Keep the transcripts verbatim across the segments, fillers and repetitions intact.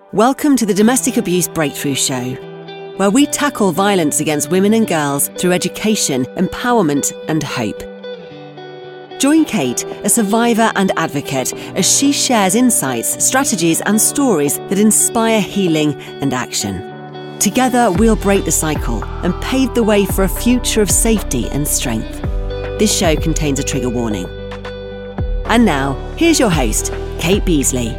Welcome to the Domestic Abuse Breakthrough Show, where we tackle violence against women and girls through education, empowerment, and hope. Join Kate, a survivor and advocate, as she shares insights, strategies, and stories that inspire healing and action. Together, we'll break the cycle and pave the way for a future of safety and strength. This show contains a trigger warning. And now, here's your host, Kate Beasley.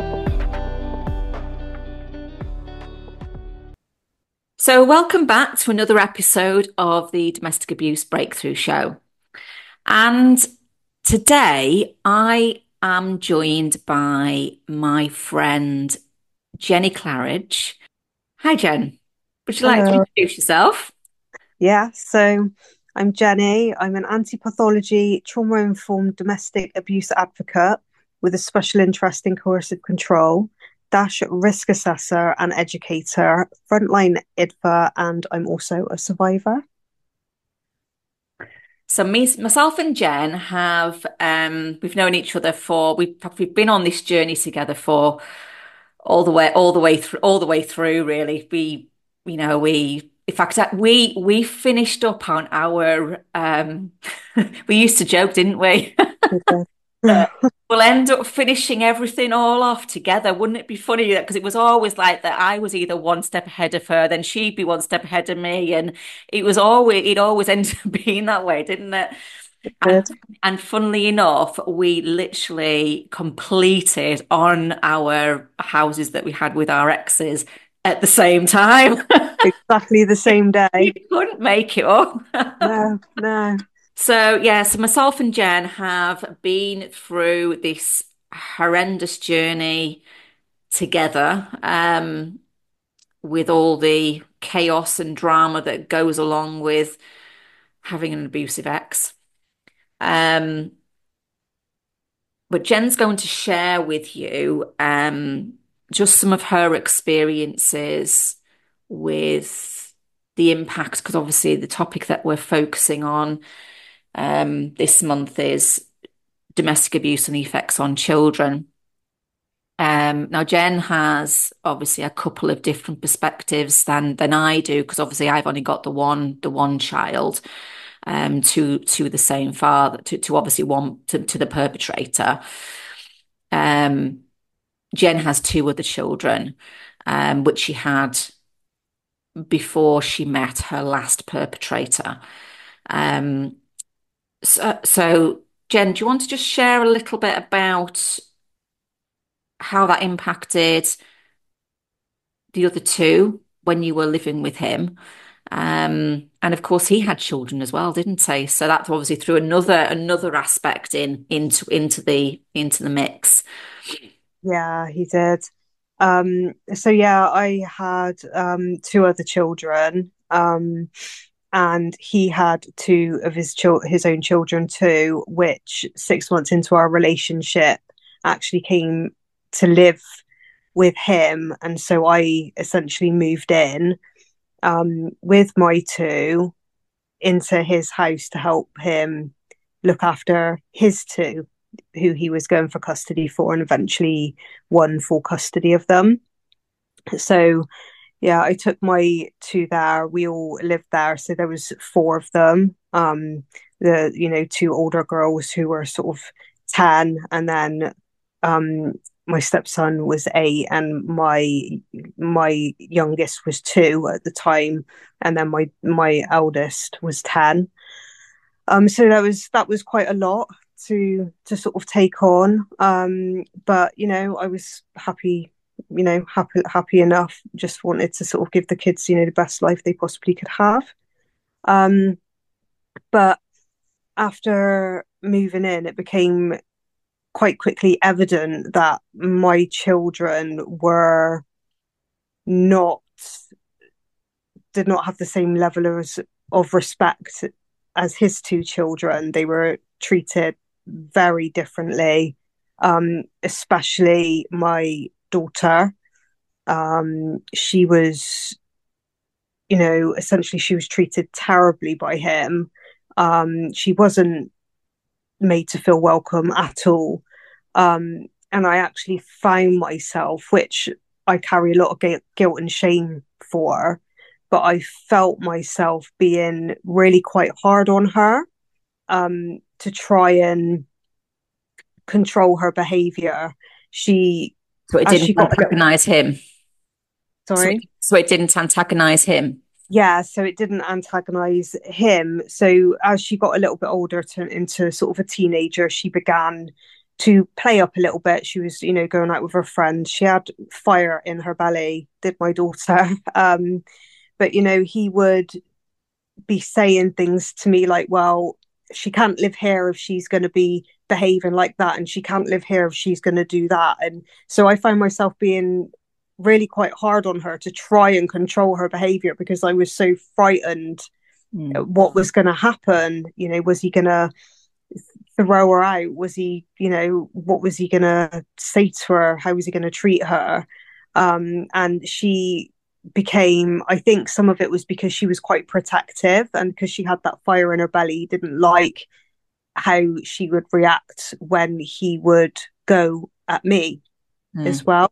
So welcome back to another episode of the Domestic Abuse Breakthrough Show. And today I am joined by my friend Jenny Claridge. Hi Jen, would you like Hello. to introduce yourself? Yeah, so I'm Jenny. I'm an anti-pathology, trauma-informed domestic abuse advocate with a special interest in coercive control, dash risk assessor and educator, frontline I D V A, and I'm also a survivor. So me, myself and Jen have, um, we've known each other for, we've, we've been on this journey together for all the way, all the way through, all the way through, really. We, you know, we, in fact, we, we finished up on our, um, we used to joke, didn't we? We'll end up finishing everything all off together. Wouldn't it be funny? Because it was always like that. I was either one step ahead of her, then she'd be one step ahead of me. And it was always, it always ended up being that way, didn't it? And, and funnily enough, we literally completed on our houses that we had with our exes at the same time. Exactly the same day. You couldn't make it up. No, no. So, yeah, so myself and Jen have been through this horrendous journey together, um, with all the chaos and drama that goes along with having an abusive ex. Um, but Jen's going to share with you um, just some of her experiences with the impact, because obviously the topic that we're focusing on Um, this month is domestic abuse and the effects on children. Um, now, Jen has obviously a couple of different perspectives than than I do, because obviously I've only got the one the one child, um, to to the same father, to to obviously one to, to the perpetrator. Um, Jen has two other children, um, which she had before she met her last perpetrator. Um, So, so, Jen, do you want to just share a little bit about how that impacted the other two when you were living with him? Um, and of course, he had children as well, didn't he? So that's obviously threw another another aspect in into into the into the mix. Yeah, he did. Um, so yeah, I had um two other children. Um, and he had two of his chil- his own children too, which six months into our relationship actually came to live with him, and so I essentially moved in um, with my two into his house to help him look after his two, who he was going for custody for, and eventually won full custody of them. So yeah, I took my two there. We all lived there, so there was four of them. Um, the you know two older girls who were sort of ten, and then um, my stepson was eight, and my my youngest was two at the time, and then my my eldest was ten. Um, so that was that was quite a lot to to sort of take on. Um, but you know, I was happy you know, happy happy enough. Just wanted to sort of give the kids, you know, the best life they possibly could have. Um, but after moving in, it became quite quickly evident that my children were not did not have the same level of, of respect as his two children. They were treated very differently, um, especially my daughter. Um, she was, you know, essentially she was treated terribly by him. Um, she wasn't made to feel welcome at all. Um, and I actually found myself, which I carry a lot of guilt, guilt and shame for. But I felt myself being really quite hard on her, um, to try and control her behavior. She, So it as didn't she got a little, antagonize him. So it, sorry. so it didn't antagonize him. Yeah, so it didn't antagonize him. So as she got a little bit older, turned into sort of a teenager, she began to play up a little bit. She was, you know, going out with her friends. She had fire in her belly, did my daughter. Um, but, you know, he would be saying things to me like, well, she can't live here if she's going to be behaving like that, and she can't live here if she's going to do that. And so I found myself being really quite hard on her to try and control her behavior, because I was so frightened Mm. what was going to happen. You know, was he going to throw her out? Was he, you know, what was he going to say to her? How was he going to treat her? Um, and she became, I think some of it was because she was quite protective, and because she had that fire in her belly, didn't like how she would react when he would go at me mm. as well.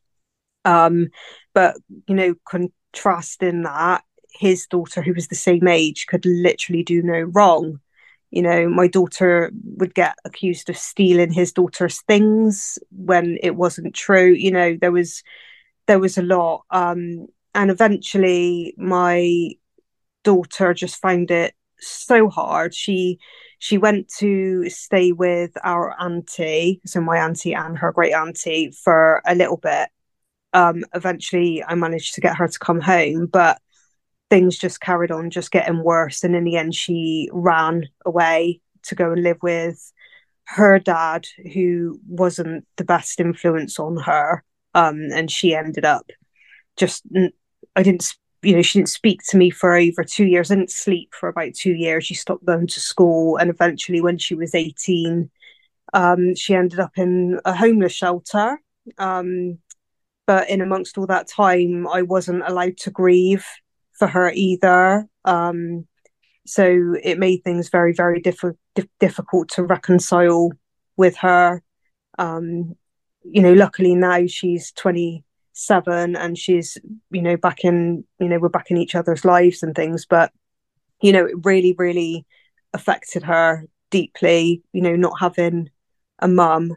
Um, but, you know, contrasting that, his daughter, who was the same age, could literally do no wrong. You know, my daughter would get accused of stealing his daughter's things when it wasn't true. You know, there was there was a lot. Um, and eventually my daughter just found it so hard. She she went to stay with our auntie, so my auntie and her great auntie, for a little bit. Um, eventually I managed to get her to come home, but things just carried on just getting worse. And in the end, she ran away to go and live with her dad, who wasn't the best influence on her. Um, and she ended up just, I didn't, you know, she didn't speak to me for over two years. I didn't sleep for about two years. She stopped going to school. And eventually, when she was eighteen, um, she ended up in a homeless shelter. Um, but in amongst all that time, I wasn't allowed to grieve for her either. Um, so it made things very, very diff- diff- difficult to reconcile with her. Um, you know, luckily now she's twenty-seven and she's, you know, back in, you know, we're back in each other's lives and things. But, you know, it really, really affected her deeply, you know, not having a mum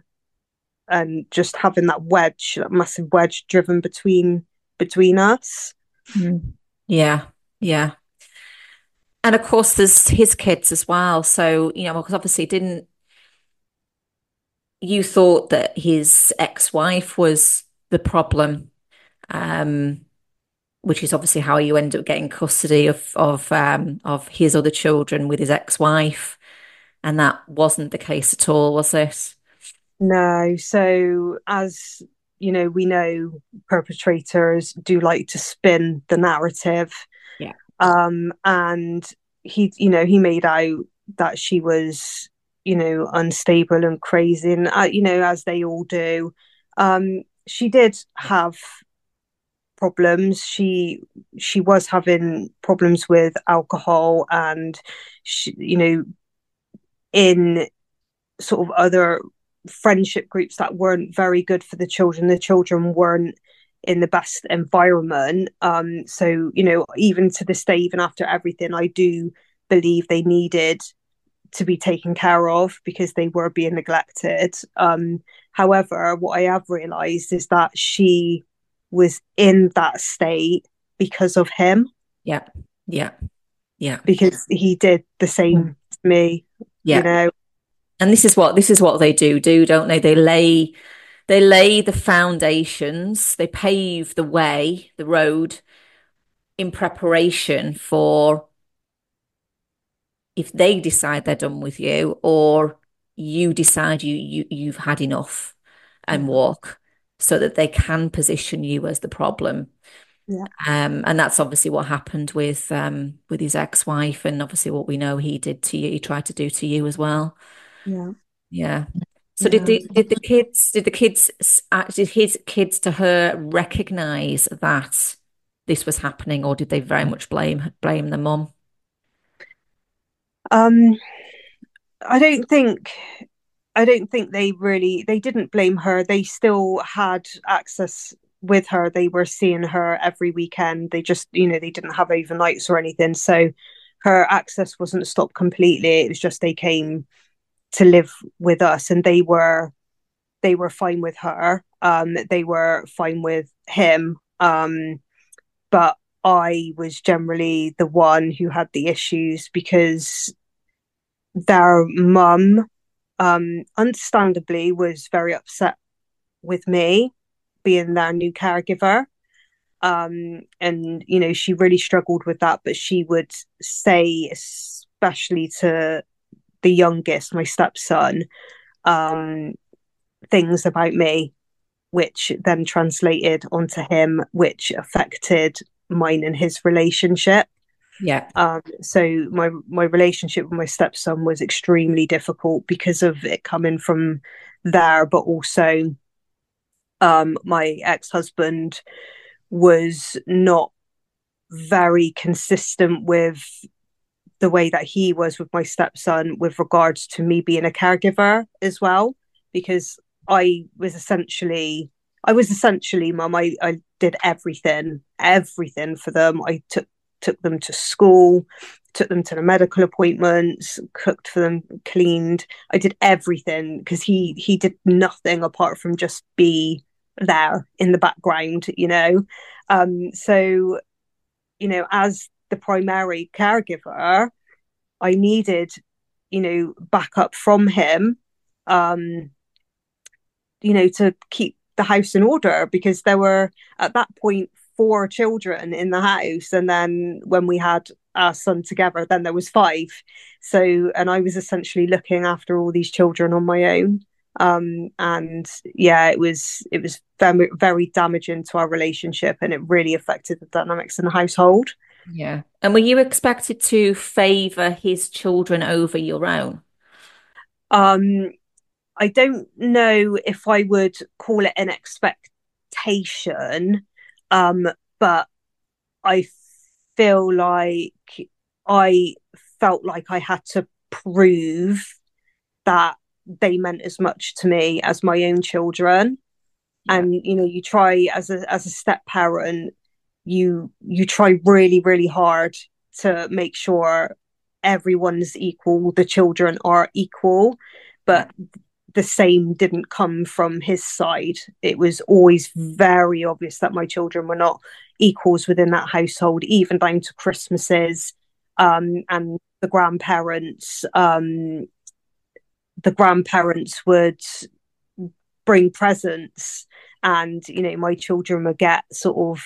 and just having that wedge, that massive wedge driven between between us. Mm. Yeah, yeah. And of course, there's his kids as well. So, you know, because obviously didn't you thought that his ex-wife was the problem, um, which is obviously how you end up getting custody of of um, of his other children with his ex-wife, and that wasn't the case at all, was it? No. So, as you know, we know perpetrators do like to spin the narrative. Yeah. Um, and he, you know, he made out that she was, you know, unstable and crazy, and uh, you know, as they all do. Um, she did have problems. She she was having problems with alcohol, and she, you know, in sort of other friendship groups that weren't very good for the children. The children weren't in the best environment. Um, so, you know, even to this day, even after everything, I do believe they needed to be taken care of because they were being neglected. Um, however, what I have realised is that she was in that state because of him. Yeah, yeah, yeah. Because he did the same to me, yeah. you know. And this is what this is what they do, do, don't they? They lay they lay the foundations, they pave the way, the road in preparation for if they decide they're done with you, or you decide you, you you've had enough and yeah. walk, so that they can position you as the problem. Yeah. Um, and that's obviously what happened with um with his ex-wife, and obviously what we know he did to you, he tried to do to you as well. Yeah. Yeah. So yeah. did the did the kids did the kids uh, did his kids to her recognize that this was happening, or did they very much blame blame the mum? Um, I don't think I don't think they really they didn't blame her. They still had access with her, they were seeing her every weekend. They just, you know, they didn't have overnights or anything. So her access wasn't stopped completely. It was just they came to live with us, and they were they were fine with her. Um, they were fine with him. Um, but I was generally the one who had the issues because their mum, um, understandably, was very upset with me being their new caregiver. Um, and, you know, she really struggled with that, but she would say, especially to the youngest, my stepson, um, things about me, which then translated onto him, which affected mine and his relationship. Yeah. Um, so my my relationship with my stepson was extremely difficult because of it coming from there, but also um, my ex-husband was not very consistent with the way that he was with my stepson with regards to me being a caregiver as well, because I was essentially I was essentially mum. I, I did everything, everything for them. I took took them to school, took them to the medical appointments, cooked for them, cleaned. I did everything because he he did nothing apart from just be there in the background, you know. Um, so, you know, as the primary caregiver, I needed, you know, backup from him, um, you know, to keep the house in order, because there were at that point four children in the house, and then when we had our son together, then there was five. So, and I was essentially looking after all these children on my own. Um, and yeah, it was it was very very damaging to our relationship, and it really affected the dynamics in the household. Yeah. And were you expected to favor his children over your own? Um, I don't know if I would call it an expectation, um, but I feel like I felt like I had to prove that they meant as much to me as my own children. Yeah. And you know, you try as a as a step parent, you you try really really hard to make sure everyone's equal, the children are equal, Yeah. but the same didn't come from his side. It was always very obvious that my children were not equals within that household, even down to Christmases, um, and the grandparents. Um, the grandparents would bring presents, and you know, my children would get sort of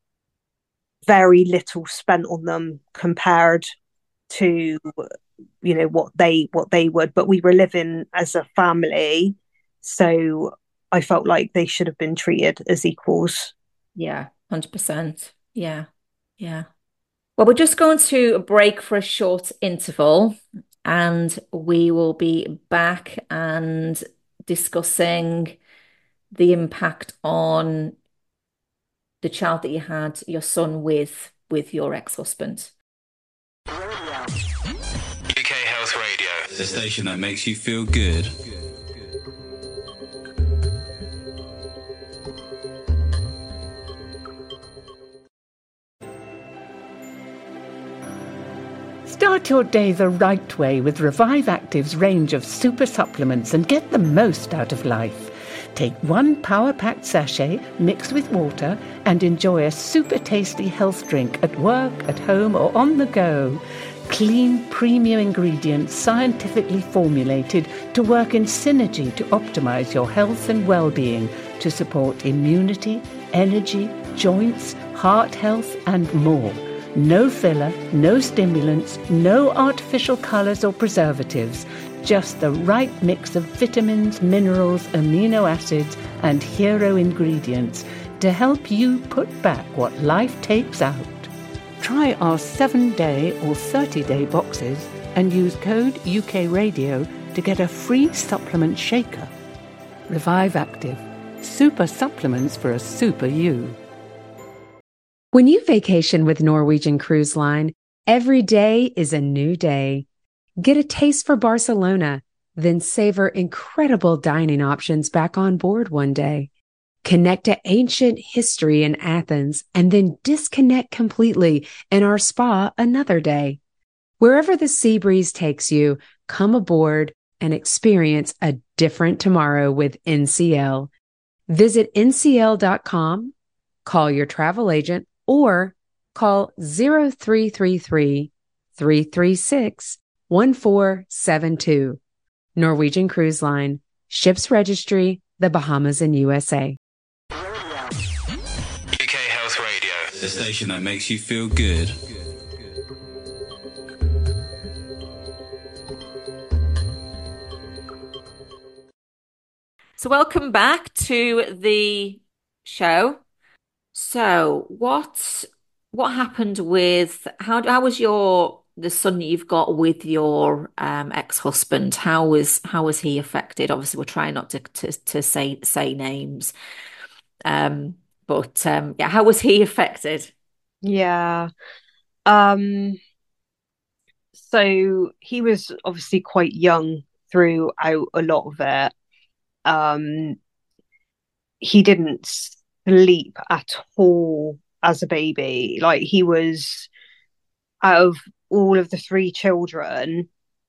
very little spent on them compared to, you know, what they what they would. But we were living as a family, so I felt like they should have been treated as equals. Yeah, one hundred percent. Yeah. Yeah. Well, we're just going to break for a short interval, and we will be back and discussing the impact on the child that you had, your son, with with your ex-husband. U K Health Radio, the station that makes you feel good. Start your day the right way with Revive Active's range of super supplements and get the most out of life. Take one power-packed sachet mixed with water and enjoy a super tasty health drink at work, at home, or on the go. Clean, premium ingredients scientifically formulated to work in synergy to optimize your health and well-being, to support immunity, energy, joints, heart health, and more. No filler, no stimulants, no artificial colors or preservatives. Just the right mix of vitamins, minerals, amino acids, and hero ingredients to help you put back what life takes out. Try our seven-day or thirty-day boxes and use code U K Radio to get a free supplement shaker. Revive Active. Super supplements for a super you. When you vacation with Norwegian Cruise Line, every day is a new day. Get a taste for Barcelona, then savor incredible dining options back on board one day. Connect to ancient history in Athens and then disconnect completely in our spa another day. Wherever the sea breeze takes you, come aboard and experience a different tomorrow with N C L. Visit N C L dot com, call your travel agent, or call zero three three three, three three six, one four seven two. Norwegian Cruise Line, Ships Registry, the Bahamas and U S A. U K Health Radio, the station that makes you feel good. So welcome back to the show. So what what happened with how how was your the son that you've got with your um, ex-husband? How was how was he affected? Obviously, we're trying not to to, to say say names. Um, but um, yeah, how was he affected? Yeah. Um, so he was obviously quite young throughout a lot of it. Um, he didn't sleep at all as a baby. Like, he was, out of all of the three children,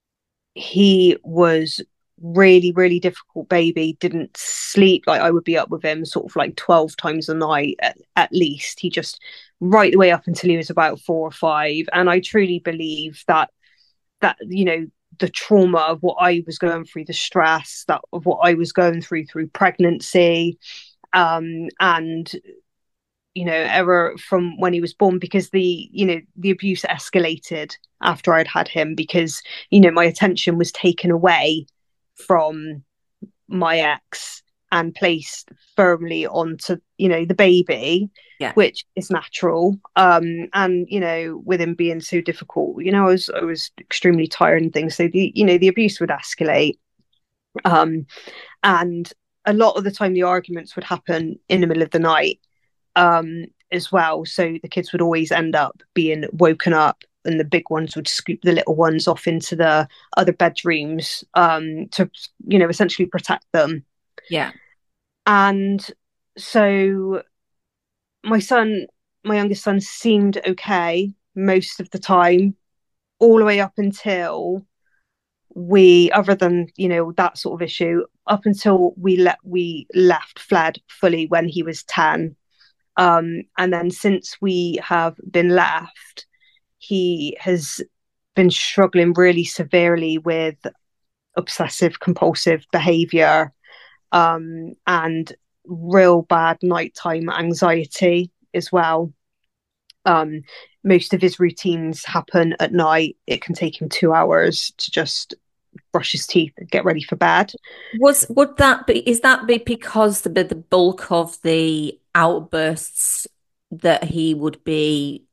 he was really, really difficult baby. Didn't sleep. Like, I would be up with him sort of like twelve times a night at, at least. He just, right the way up until he was about four or five. And I truly believe that, that, you know, the trauma of what I was going through, the stress that of what I was going through through pregnancy, um, and you know, ever from when he was born, because the you know the abuse escalated after I'd had him, because you know my attention was taken away from my ex and placed firmly onto you know the baby, Yeah. which is natural. Um, and you know, with him being so difficult, you know, I was I was extremely tired and things. So the you know the abuse would escalate, um, and a lot of the time the arguments would happen in the middle of the night, um, as well. So the kids would always end up being woken up, and the big ones would scoop the little ones off into the other bedrooms, um, to you know essentially protect them. Yeah. And so my son, my youngest son, seemed okay most of the time, all the way up until we, other than you know that sort of issue, up until we let we left, fled fully when he was ten. Um, and then since we have been left, he has been struggling really severely with obsessive compulsive behavior, um, and real bad nighttime anxiety as well. Um, most of his routines happen at night. It can take him two hours to just brush his teeth and get ready for bed. Was would that be? Is that be because the the bulk of the outbursts that he would be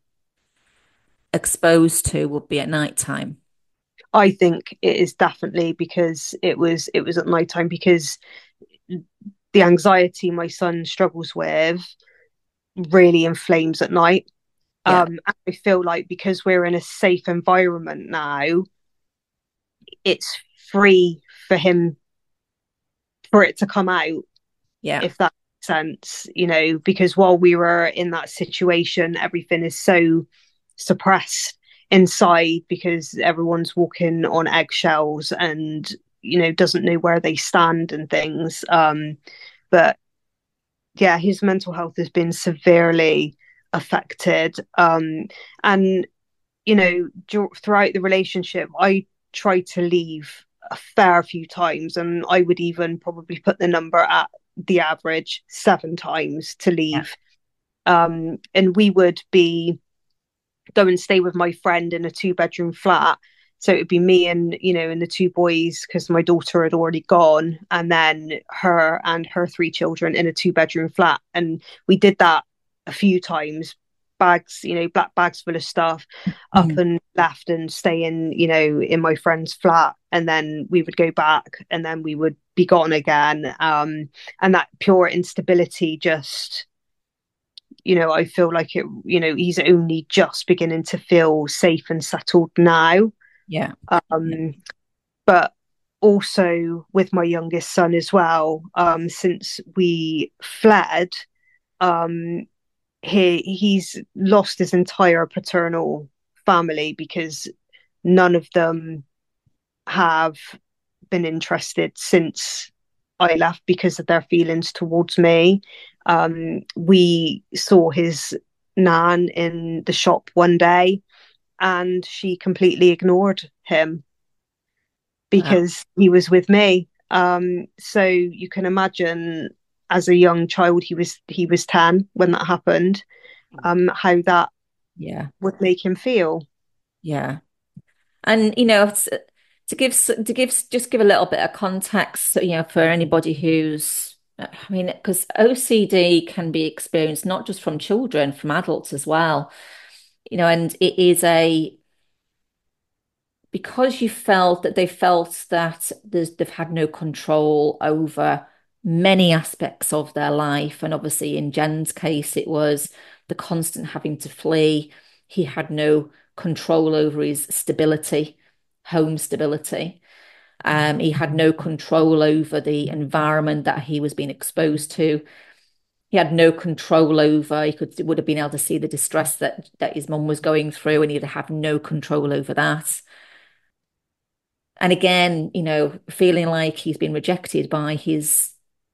exposed to would be at night time? I think it is definitely because it was it was at night time, because the anxiety my son struggles with really inflames at night. Yeah. Um, and I feel like because we're in a safe environment now, it's free for him, for it to come out. Yeah. If that makes sense, you know, because while we were in that situation, everything is so suppressed inside because everyone's walking on eggshells and, you know, doesn't know where they stand and things. Um, but yeah, his mental health has been severely affected. Um, and, you know, throughout the relationship, I tried to leave a fair few times, and I would even probably put the number at the average seven times to leave. Yeah. Um, and we would be go and stay with my friend in a two bedroom flat. So it would be me and, you know, and the two boys, because my daughter had already gone, and then her and her three children in a two bedroom flat. And we did that a few times, bags, you know, black bags full of stuff, mm-hmm. up and left and stay in, you know, in my friend's flat. And then we would go back and then we would be gone again. Um, and that pure instability just, you know, I feel like it, you know, he's only just beginning to feel safe and settled now. Yeah. Um, but also with my youngest son as well, um, since we fled, um, he he's lost his entire paternal family because none of them have been interested since I left because of their feelings towards me. Um, we saw his nan in the shop one day and she completely ignored him because wow. he was with me. Um, so you can imagine, as a young child, he was he was ten when that happened, um, how that yeah would make him feel. Yeah. And, you know, to give to give just give a little bit of context, you know, for anybody who's, I mean, because O C D can be experienced not just from children, from adults as well, you know, and it is a, because you felt that they felt that there's, they've had no control over many aspects of their life. And obviously in Jen's case, it was the constant having to flee. He had no control over his stability, home stability. Um, he had no control over the environment that he was being exposed to. He had no control over, he could would have been able to see the distress that, that his mum was going through, and he'd have no control over that. And again, you know, feeling like he's been rejected by his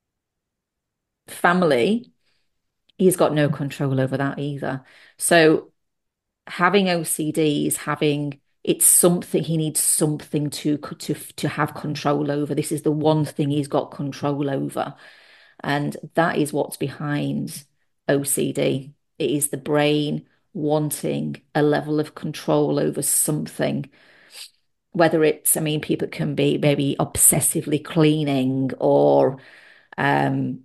family, he's got no control over that either. So having O C D is having, it's something he needs something to to to have control over. This is the one thing he's got control over, and that is what's behind O C D. It is the brain wanting a level of control over something. Whether it's, I mean, people can be maybe obsessively cleaning, or um,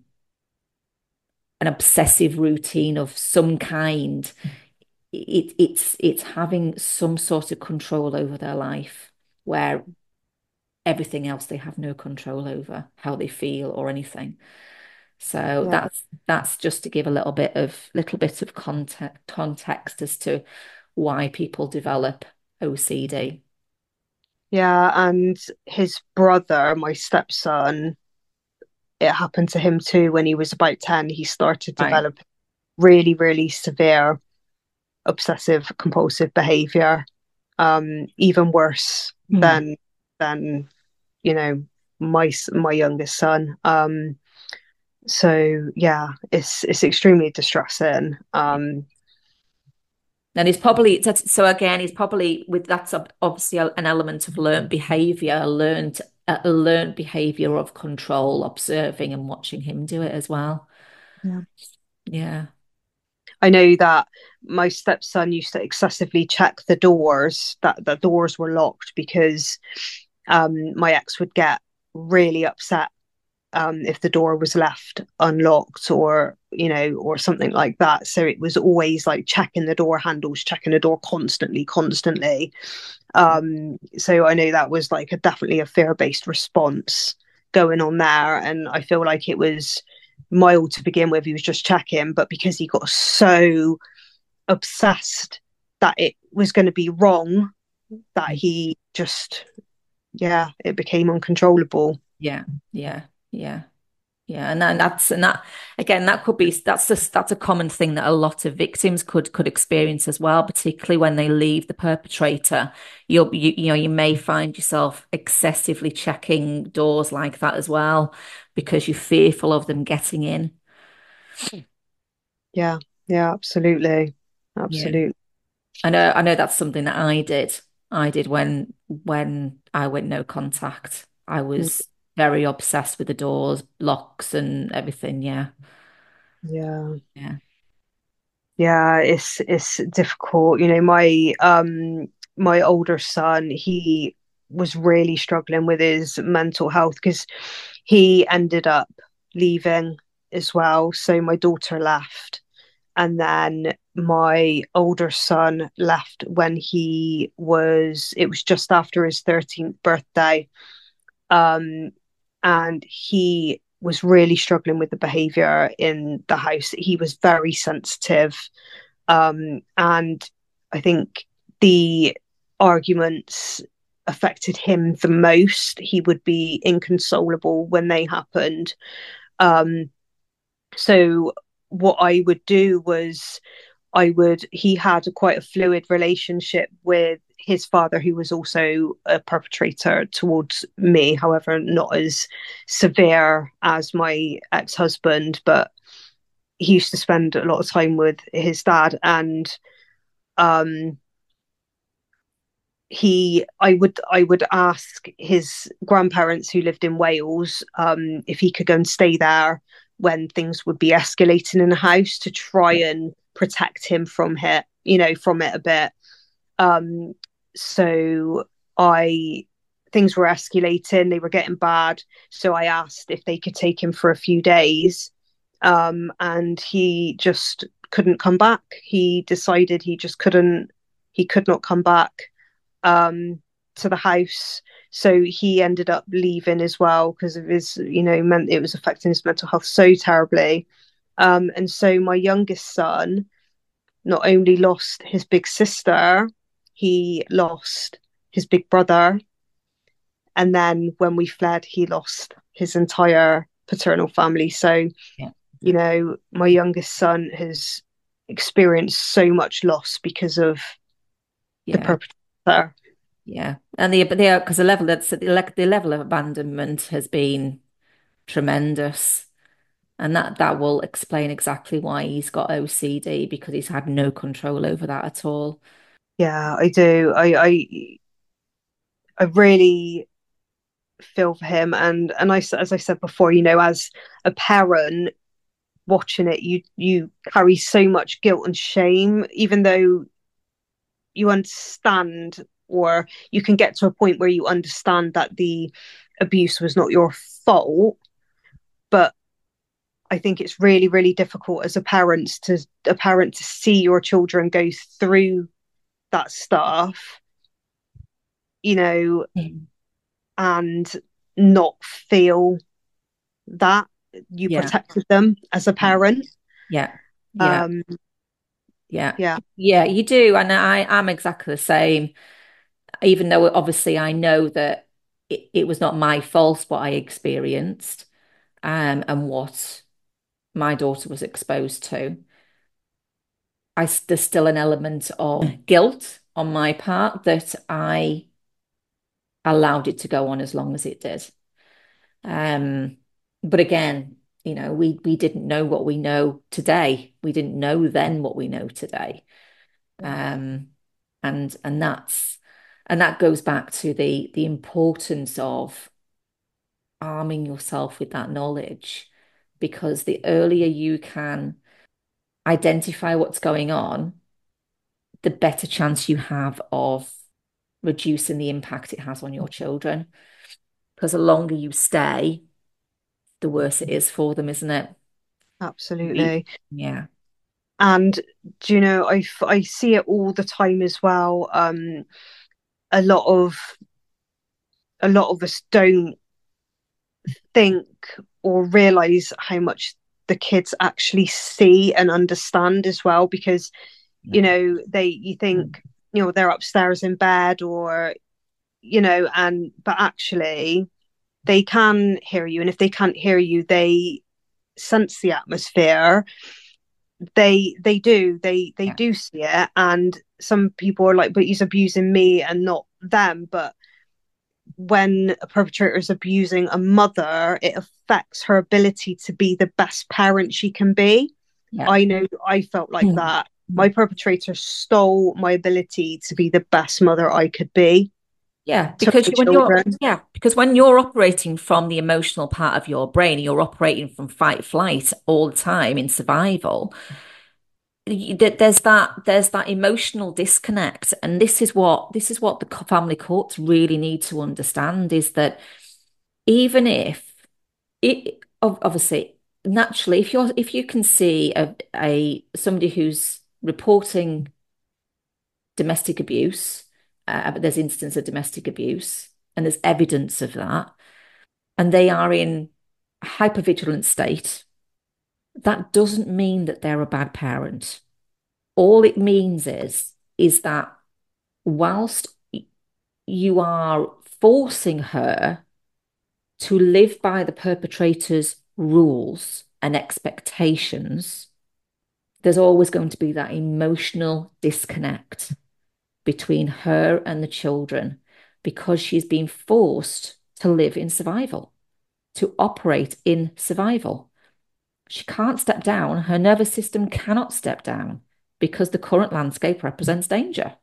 an obsessive routine of some kind. It, it's it's having some sort of control over their life, where everything else they have no control over, how they feel or anything. So yeah. that's that's just to give a little bit of little bit of context context as to why people develop O C D. Yeah, and his brother, my stepson, it happened to him too when he was about ten. He started Right. developing really, really severe obsessive compulsive behavior, um, even worse mm. than than you know my my youngest son. Um, so yeah, it's it's extremely distressing. Um, And he's probably, so again, he's probably, with that's obviously an element of learned behavior, learned a learned behavior of control, observing and watching him do it as well. Yeah. Yeah. I know that my stepson used to excessively check the doors, that the doors were locked, because um, my ex would get really upset um, if the door was left unlocked, or, you know, or something like that. So it was always like checking the door handles, checking the door constantly, constantly. Um, so I know that was like a definitely a fear-based response going on there. And I feel like it was mild to begin with. He was just checking, but because he got so obsessed that it was going to be wrong, that he just, yeah, it became uncontrollable. Yeah, yeah. Yeah. Yeah. And then that's, and that, again, that could be, that's just, that's a common thing that a lot of victims could, could experience as well, particularly when they leave the perpetrator. You'll, you, you know, you may find yourself excessively checking doors like that as well, because you're fearful of them getting in. Yeah. Yeah, absolutely. Absolutely. Yeah. I know, I know that's something that I did. I did when, when I went no contact. I was mm. very obsessed with the doors, locks and everything. Yeah. Yeah. Yeah. Yeah, it's it's difficult. You know, my um my older son, he was really struggling with his mental health because he ended up leaving as well. So my daughter left, and then my older son left when he was, it was just after his thirteenth birthday. Um, and he was really struggling with the behavior in the house. He was very sensitive. Um, and I think the arguments affected him the most. He would be inconsolable when they happened. Um, so what I would do was I would, he had a, quite a fluid relationship with his father, who was also a perpetrator towards me, however, not as severe as my ex-husband, but he used to spend a lot of time with his dad. And um, he, I would, I would ask his grandparents who lived in Wales um, if he could go and stay there when things would be escalating in the house to try and protect him from it, you know, from it a bit. Um, so I, things were escalating, they were getting bad. So I asked if they could take him for a few days. Um, and he just couldn't come back. He decided he just couldn't, he could not come back um, to the house. So he ended up leaving as well because of his, you know, meant it was affecting his mental health so terribly. Um, and so my youngest son not only lost his big sister, he lost his big brother. And then when we fled, he lost his entire paternal family. So, yeah. you know, my youngest son has experienced so much loss because of yeah. the perpetrator. Yeah, and the the because the level that's the, the level of abandonment has been tremendous, and that that will explain exactly why he's got O C D, because he's had no control over that at all. Yeah, I do. I I I really feel for him, and and I, as I said before, you know, as a parent watching it, you you carry so much guilt and shame, even though you understand, or you can get to a point where you understand that the abuse was not your fault. But I think it's really, really difficult as a parent to a parent to see your children go through that stuff, you know, mm. and not feel that you yeah. protected them as a parent. Yeah. Yeah. Um, yeah. Yeah. Yeah, you do. And I am exactly the same, even though obviously I know that it, it was not my fault what I experienced um, and what my daughter was exposed to. I, there's still an element of guilt on my part that I allowed it to go on as long as it did. Um, but again, you know, we we didn't know what we know today. We didn't know then what we know today. Um, and and that's and that goes back to the the importance of arming yourself with that knowledge, because the earlier you can identify what's going on, the better chance you have of reducing the impact it has on your children. Because the longer you stay, the worse it is for them, isn't it? Absolutely. Yeah. And do you know, I, I see it all the time as well. Um, a lot of a lot of us don't think or realize how much the kids actually see and understand as well, because no. you know, they you think, you know, they're upstairs in bed, or you know, and but actually they can hear you, and if they can't hear you, they sense the atmosphere. They they do they they yeah. do see it. And some people are like, but he's abusing me and not them. But when a perpetrator is abusing a mother, it affects her ability to be the best parent she can be. Yeah. I know I felt like mm. that. My perpetrator stole my ability to be the best mother I could be. Yeah, because when you're yeah, because when you're operating from the emotional part of your brain, you're operating from fight flight all the time in survival. There's that there's that emotional disconnect, and this is what this is what the family courts really need to understand, is that even if it obviously naturally, if you're if you can see a, a somebody who's reporting domestic abuse, uh, but there's instance of domestic abuse and there's evidence of that, and they are in a hypervigilant state, that doesn't mean that they're a bad parent. All it means is, is that whilst you are forcing her to live by the perpetrator's rules and expectations, there's always going to be that emotional disconnect between her and the children because she's been forced to live in survival, to operate in survival. She can't step down. Her nervous system cannot step down because the current landscape represents danger.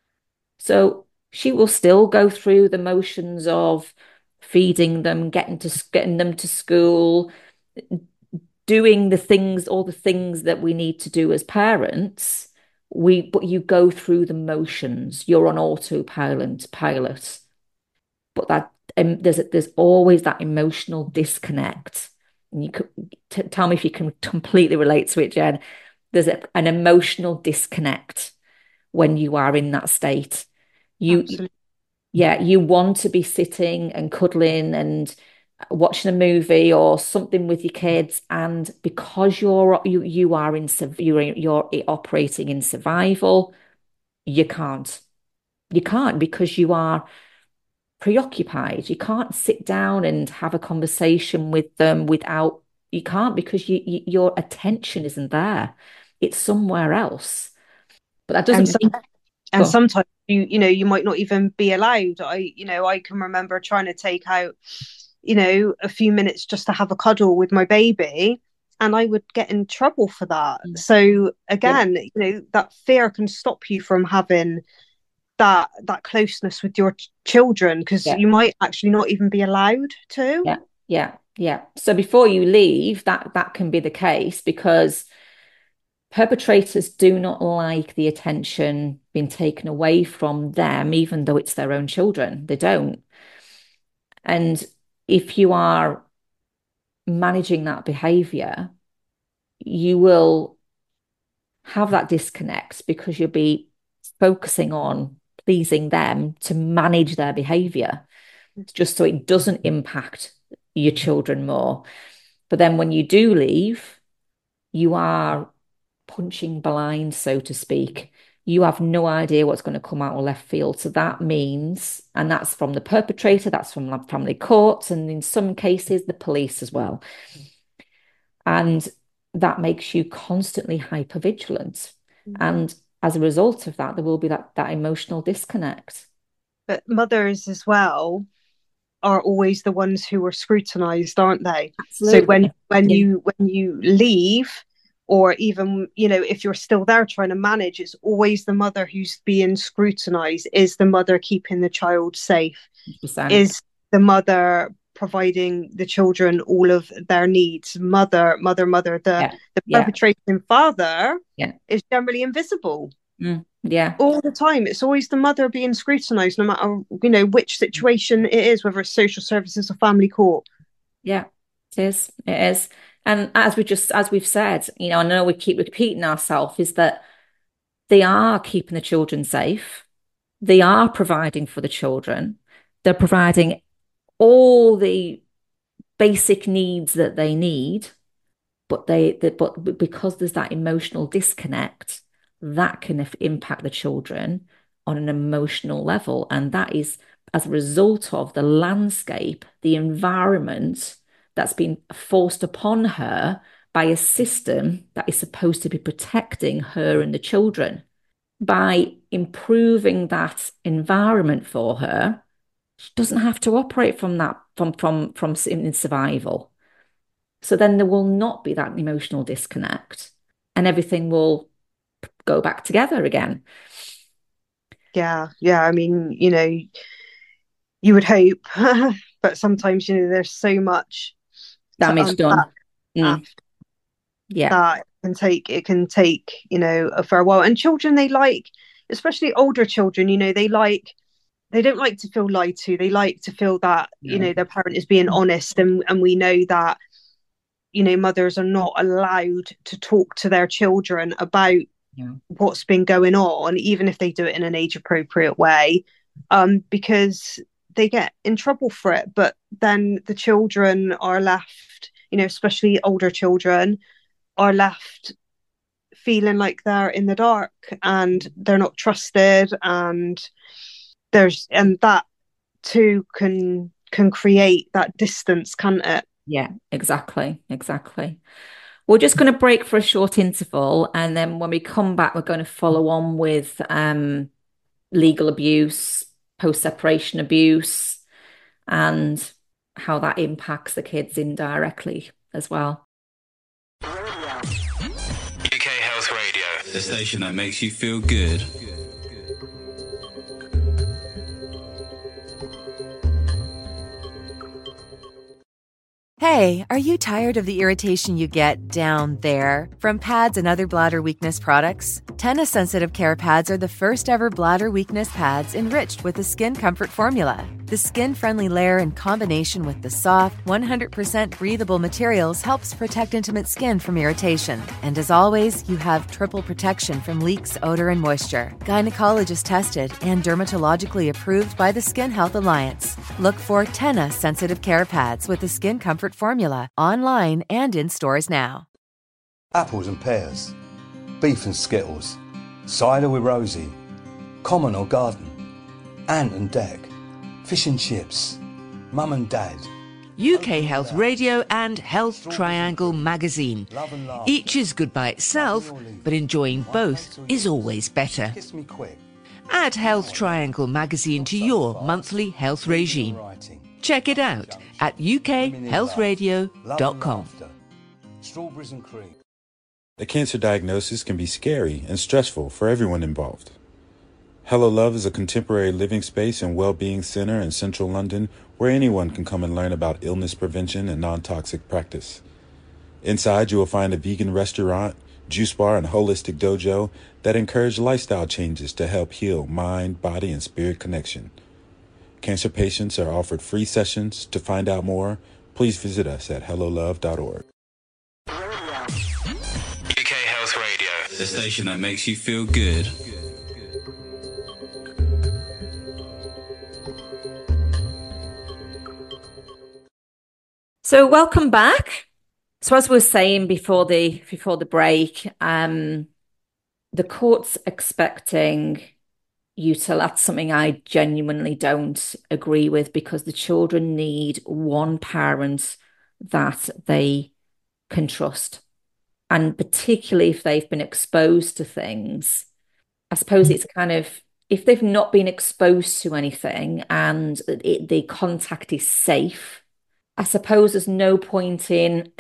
So she will still go through the motions of feeding them, getting to getting them to school, doing the things, all the things that we need to do as parents. We, but you go through the motions. You're on autopilot, pilot. But that um, there's there's always that emotional disconnect. And you could t- tell me if you can completely relate to it, Jen. There's a, an emotional disconnect when you are in that state. You, Absolutely. yeah, you want to be sitting and cuddling and watching a movie or something with your kids, and because you're you you are in you're you're operating in survival, you can't. You can't because you are preoccupied. You can't sit down and have a conversation with them without, you can't because you, you your attention isn't there. It's somewhere else. But that And doesn't some, mean, and oh, sometimes you you know you might not even be allowed. I you know I can remember trying to take out you know a few minutes just to have a cuddle with my baby, and I would get in trouble for that. So yeah, again, you know that fear can stop you from having that that closeness with your ch- children, because yeah, you might actually not even be allowed to. yeah, yeah, yeah. So before you leave, that that can be the case because perpetrators do not like the attention being taken away from them, even though it's their own children. They don't. And if you are managing that behavior, you will have that disconnect because you'll be focusing on pleasing them to manage their behavior, just so it doesn't impact your children more. But then when you do leave, you are punching blind, so to speak. You have no idea what's going to come out of left field. So that means, and that's from the perpetrator, that's from family courts, and in some cases, the police as well. And that makes you constantly hyper vigilant. And as a result of that, there will be that, that emotional disconnect. But mothers as well are always the ones who are scrutinized, aren't they? So when Absolutely. when Yeah. you when you leave, or even you know if you're still there trying to manage, it's always the mother who's being scrutinized. Is the mother keeping the child safe? one hundred percent. Is the mother providing the children all of their needs? Mother, mother, mother. The Yeah. the Yeah. perpetrating father Yeah. is generally invisible Mm. Yeah. all the time. It's always the mother being scrutinized, no matter you know which situation it is, whether it's social services or family court. Yeah. It is. It is. And as we just, as we've said, you know, I know we keep repeating ourselves, is that they are keeping the children safe. They are providing for the children. They're providing all the basic needs that they need, but they, they but because there's that emotional disconnect, that can impact the children on an emotional level, and that is as a result of the landscape, the environment that's been forced upon her by a system that is supposed to be protecting her and the children. By improving that environment for her, she doesn't have to operate from that from from from in survival. So then there will not be that emotional disconnect, and everything will go back together again. Yeah, yeah. I mean, you know, you would hope, but sometimes you know there's so much to Damage done. unpack Mm, after yeah, that. It can take it can take you know a fair while. And children, they like, especially older children, you know, they like they don't like to feel lied to. They like to feel that you no, know their parent is being honest, and and we know that you know mothers are not allowed to talk to their children about no. what's been going on, even if they do it in an age appropriate way, um, because they get in trouble for it. But then the children are left, you know, especially older children, are left feeling like they're in the dark and they're not trusted. And there's and that too can can create that distance, can't it? Yeah, exactly, exactly. We're just going to break for a short interval, and then when we come back, we're going to follow on with um, legal abuse, post-separation abuse, and how that impacts the kids indirectly as well. U K Health Radio, the station that makes you feel good. Hey, are you tired of the irritation you get down there from pads and other bladder weakness products? Tena Sensitive Care Pads are the first ever bladder weakness pads enriched with the Skin Comfort formula. The skin-friendly layer in combination with the soft, one hundred percent breathable materials helps protect intimate skin from irritation. And as always, you have triple protection from leaks, odor, and moisture. Gynecologist tested and dermatologically approved by the Skin Health Alliance. Look for Tena Sensitive Care Pads with the Skin Comfort formula online and in stores now. Apples and pears, beef and skittles, cider with Rosie, common or garden, ant and deck, fish and chips, mum and dad. U K Health Radio and Health Triangle magazine. Each is good by itself, but enjoying both is always better. Kiss me quick. Add Health Triangle magazine to your monthly health regime. Check it out at u k health radio dot com. Strawberries and cream. A cancer diagnosis can be scary and stressful for everyone involved. Hello Love is a contemporary living space and well-being center in central London where anyone can come and learn about illness prevention and non-toxic practice. Inside, you will find a vegan restaurant, juice bar, and holistic dojo that encourage lifestyle changes to help heal mind, body, and spirit connection. Cancer patients are offered free sessions. To find out more, please visit us at hello love dot org. U K Health Radio, the station that makes you feel good. So welcome back. So as we were saying before the before the break, um, the court's expecting you to, that's something I genuinely don't agree with, because the children need one parent that they can trust. And particularly if they've been exposed to things, I suppose it's kind of, if they've not been exposed to anything and it, the contact is safe, I suppose there's no point in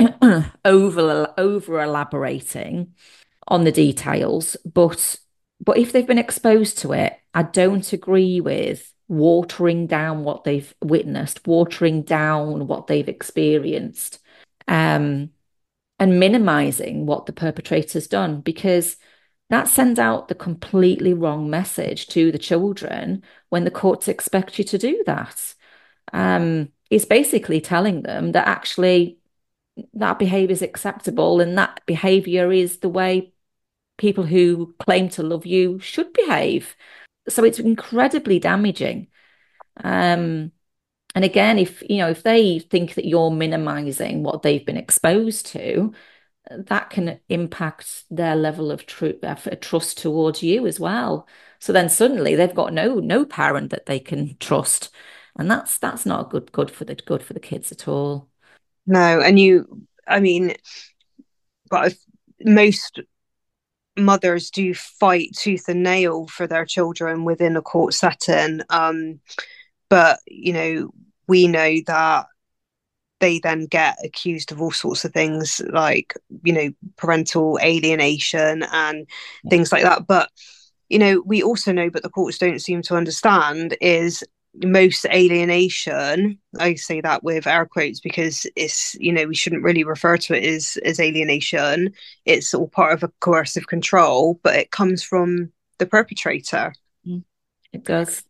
over over elaborating on the details, but but if they've been exposed to it, I don't agree with watering down what they've witnessed, watering down what they've experienced, um, and minimizing what the perpetrator's done, because that sends out the completely wrong message to the children when the courts expect you to do that. Um, it's basically telling them that actually that behavior is acceptable and that behavior is the way people who claim to love you should behave. So it's incredibly damaging. Um, and again, if you know, if they think that you're minimizing what they've been exposed to, that can impact their level of tr- uh, trust towards you as well. So then suddenly they've got no no parent that they can trust. And that's that's not good good for the good for the kids at all. No, and you, I mean, but most mothers do fight tooth and nail for their children within a court setting. Um, but you know, we know that they then get accused of all sorts of things like, you know, parental alienation and yeah. things like that. But you know, we also know, but the courts don't seem to understand, is most alienation, I say that with air quotes because it's, you know, we shouldn't really refer to it as, as alienation. It's all part of a coercive control, but it comes from the perpetrator. It does.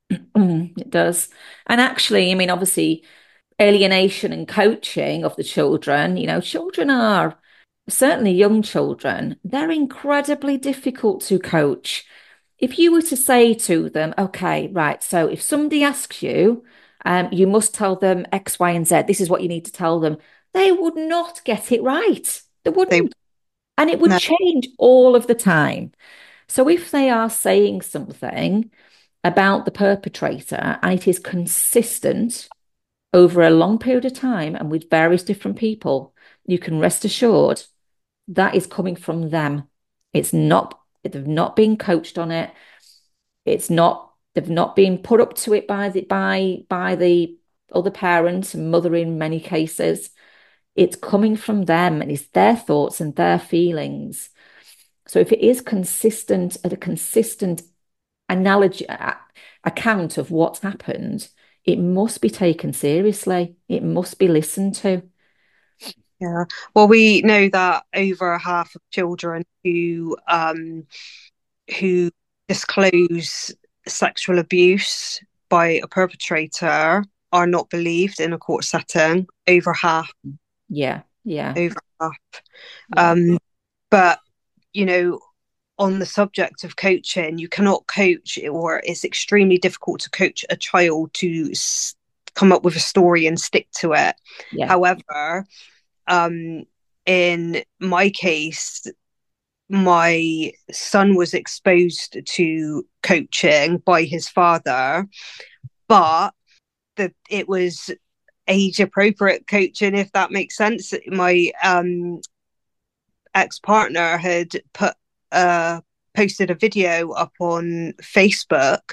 It does. And actually, I mean, obviously, alienation and coaching of the children, you know, children are, certainly young children, they're incredibly difficult to coach. If you were to say to them, okay, right, so if somebody asks you, um, you must tell them X, Y, and Z, this is what you need to tell them, they would not get it right. They wouldn't. They, and it would no. change all of the time. So if they are saying something about the perpetrator, and it is consistent over a long period of time and with various different people, you can rest assured that is coming from them. It's not, they've not been coached on it. It's not, they've not been put up to it by the by by the other parent and mother in many cases. It's coming from them, and it's their thoughts and their feelings. So if it is consistent, a consistent analogy account of what's happened, it must be taken seriously. It must be listened to. Yeah. Well, we know that over half of children who um, who disclose sexual abuse by a perpetrator are not believed in a court setting. Over half. Yeah. Yeah. Over half. Yeah. Um, but you know, on the subject of coaching, you cannot coach, or it's extremely difficult to coach a child to s- come up with a story and stick to it. Yeah. However, um, in my case, my son was exposed to coaching by his father, but that it was age appropriate coaching, if that makes sense. My um, ex-partner had put uh, posted a video up on Facebook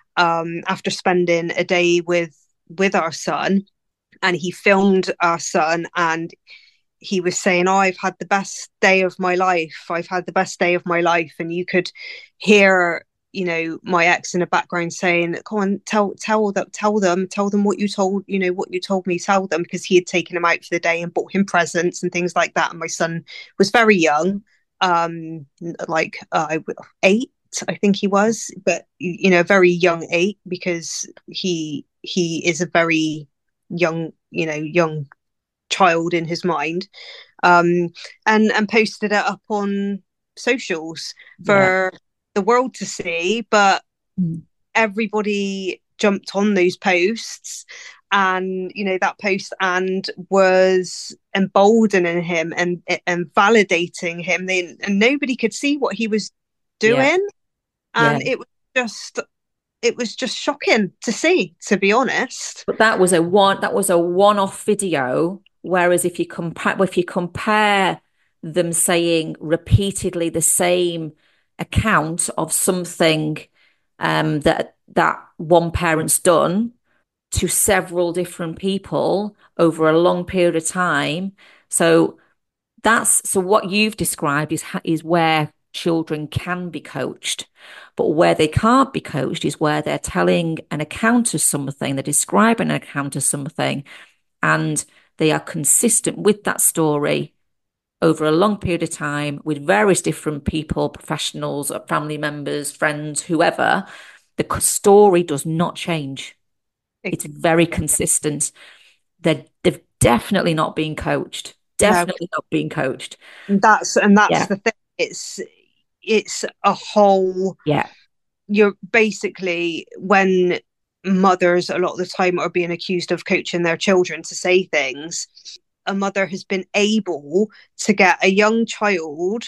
um, after spending a day with with our son, and he filmed our son, and he was saying, "Oh, I've had the best day of my life. I've had the best day of my life," and you could hear, you know, my ex in the background saying, "Come on, tell tell them, tell them, tell them what you told, you know, what you told me, tell them," because he had taken him out for the day and bought him presents and things like that. And my son was very young, um, like uh, eight, I think he was, but you know, very young eight, because he he is a very young, you know, young child in his mind, um, and and posted it up on socials for yeah. the world to see. But mm. everybody jumped on those posts, and you know, that post and was emboldening him and and validating him. They, and nobody could see what he was doing, yeah. and yeah. it was just it was just shocking to see, to be honest. But that was a one that was a one-off video. Whereas if you compare if you compare them saying repeatedly the same account of something um, that that one parent's done to several different people over a long period of time, so that's so what you've described is is where children can be coached, but where they can't be coached is where they're telling an account of something, they're describing an account of something, and they are consistent with that story over a long period of time with various different people, professionals, family members, friends, whoever. The story does not change. It's very consistent. They're, they've definitely not been coached. Definitely no. not being coached. And that's and that's yeah. the thing. It's it's a whole. Yeah. You're basically, when mothers a lot of the time are being accused of coaching their children to say things, a mother has been able to get a young child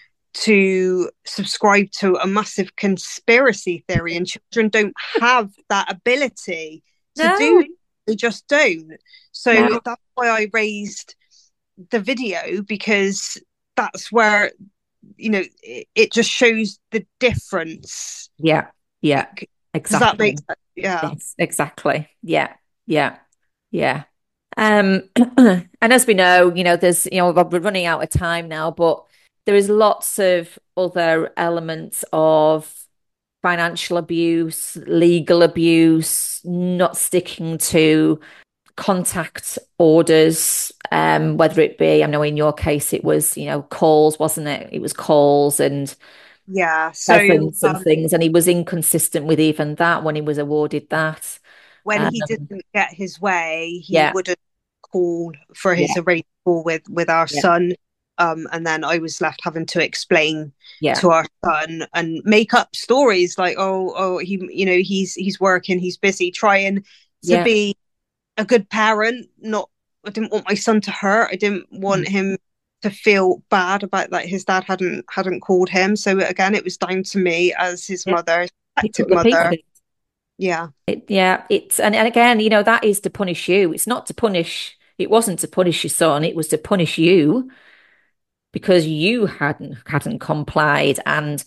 to subscribe to a massive conspiracy theory, and children don't have that ability to no. do it. They just don't. So no. that's why I raised the video, because that's where, you know, it, it just shows the difference. Yeah, yeah, exactly. Does that make sense? Yeah. Yes, exactly. Yeah, yeah, yeah. Um, and as we know, you know, there's, you know, we're running out of time now, but there is lots of other elements of financial abuse, legal abuse, not sticking to contact orders, um, whether it be, I know in your case it was, you know, calls, wasn't it? It was calls and yeah, so some um, things, and he was inconsistent with even that when he was awarded that. When um, he didn't get his way, he yeah. wouldn't call for his yeah. arranged call with with our yeah. son, um, and then I was left having to explain yeah. to our son and make up stories like, oh, oh, he, you know, he's he's working, he's busy, trying to yeah. be a good parent. Not, I didn't want my son to hurt. I didn't want mm. him to feel bad about that his dad hadn't hadn't called him. So again, it was down to me as his yeah. mother, active mother. Yeah. It, yeah, it's and, and again, you know, that is to punish you. It's not to punish, it wasn't to punish your son, it was to punish you because you hadn't hadn't complied, and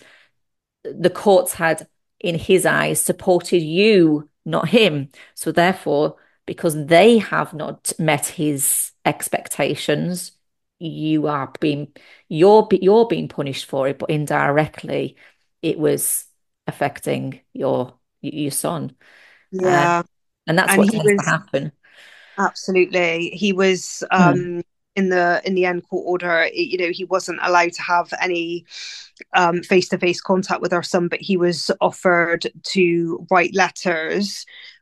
the courts had, in his eyes, supported you, not him. So therefore, because they have not met his expectations, you are being you're you're being punished for it, but indirectly, it was affecting your your son. Uh, Yeah. and that's And what he tends to was happen. absolutely, he was Mm. um in the in the end court order, it- you know, he wasn't allowed to have any um face-to-face contact with our son, but he was offered to write letters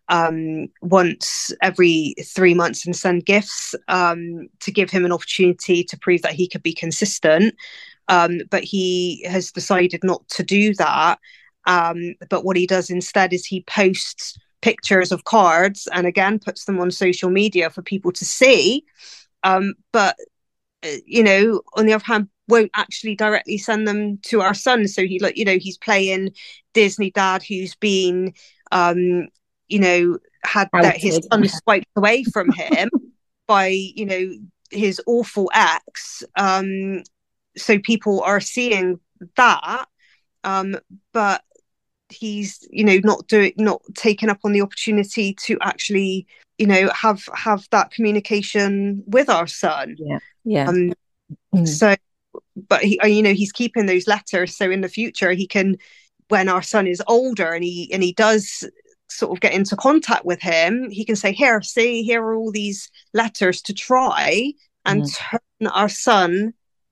um once every three months and send gifts um to give him an opportunity to prove that he could be consistent. Um, but he has decided not to do that. Um, but what he does instead is he posts pictures of cards and again puts them on social media for people to see. Um, but uh, you know, on the other hand, won't actually directly send them to our son. So he, like, you know, he's playing Disney dad who's been, um, you know, had that his Outed. son swiped away from him by, you know, his awful ex. Um, so people are seeing that, um, but he's, you know, not doing, not taking up on the opportunity to actually, you know, have have that communication with our son. Yeah, yeah. Um, Mm. so, but he, you know, he's keeping those letters, so in the future he can, when our son is older and he and he does sort of get into contact with him, he can say, here, see, here are all these letters to try and Mm. turn our son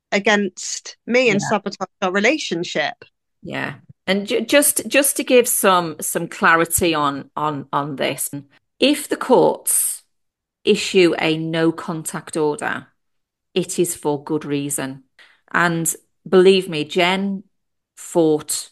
against me and Yeah. sabotage our relationship. Yeah. And ju- just just to give some some clarity on on on this, if the courts issue a no contact order, it is for good reason. And believe me, Jen fought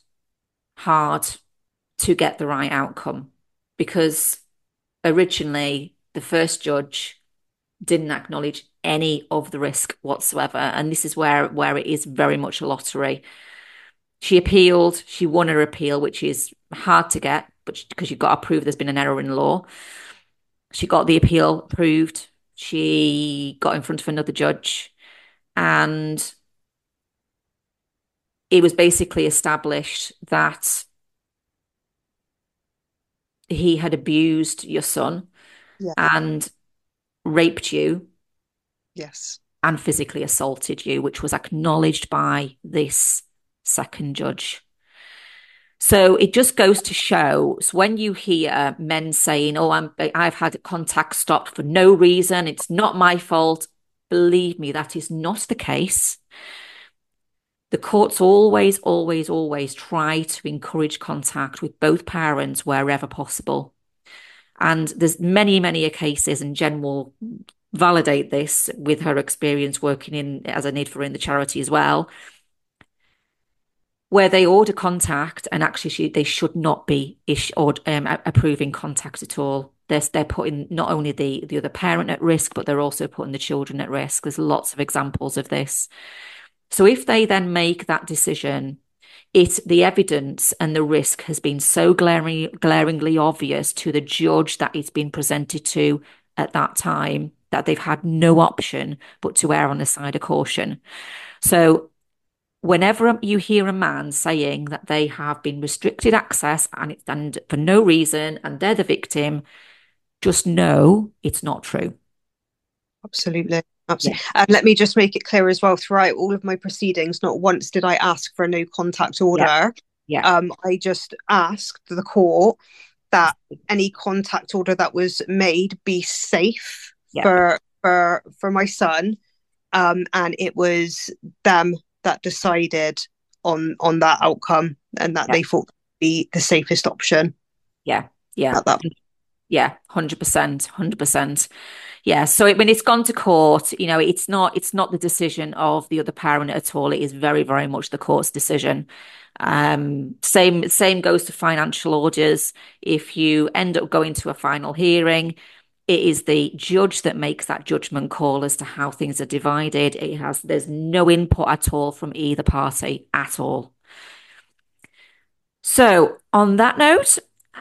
hard to get the right outcome because originally the first judge didn't acknowledge any of the risk whatsoever. And this is where where it is very much a lottery. She appealed, she won her appeal, which is hard to get, but because you've got to prove there's been an error in law. She got the appeal approved. She got in front of another judge, and it was basically established that he had abused your son Yeah. and raped you Yes. and physically assaulted you, which was acknowledged by this second judge. So it just goes to show, so when you hear men saying, oh, I'm, I've had contact stopped for no reason, it's not my fault, believe me, that is not the case. The courts always, always, always try to encourage contact with both parents wherever possible. And there's many, many cases, and Jen will validate this with her experience working in as a needful in the charity as well, where they order contact and actually she, they should not be ish, or, um, approving contact at all. They're, they're putting not only the, the other parent at risk, but they're also putting the children at risk. There's lots of examples of this. So if they then make that decision, it the evidence and the risk has been so glaring, glaringly obvious to the judge that it's been presented to at that time that they've had no option but to err on the side of caution. So whenever you hear a man saying that they have been restricted access and it's and for no reason and they're the victim, just know it's not true. Absolutely. Absolutely. Yeah. And let me just make it clear as well, throughout all of my proceedings, not once did I ask for a no contact order. Yeah. Yeah. Um, I just asked the court that any contact order that was made be safe yeah. for for for my son. Um, and it was them that decided on on that outcome and that yeah. they thought would be the safest option. Yeah. Yeah. At that point. Yeah, one hundred percent, one hundred percent. Yeah, so it, when it's gone to court, you know, it's not it's not the decision of the other parent at all. It is very, very much the court's decision. Um, same same goes to financial orders. If you end up going to a final hearing, it is the judge that makes that judgment call as to how things are divided. It has there's no input at all from either party at all. So on that note,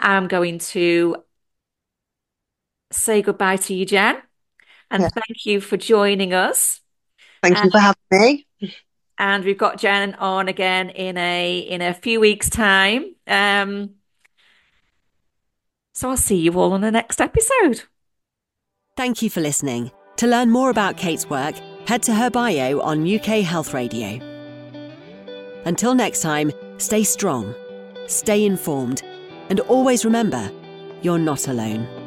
I'm going to say goodbye to you, Jen, and Yeah. thank you for joining us. Thank and, you for having me. And we've got Jen on again in a in a few weeks' time. Um, so I'll see you all on the next episode. Thank you for listening. To learn more about Kate's work, head to her bio on U K Health Radio. Until next time, stay strong, stay informed, and always remember, you're not alone.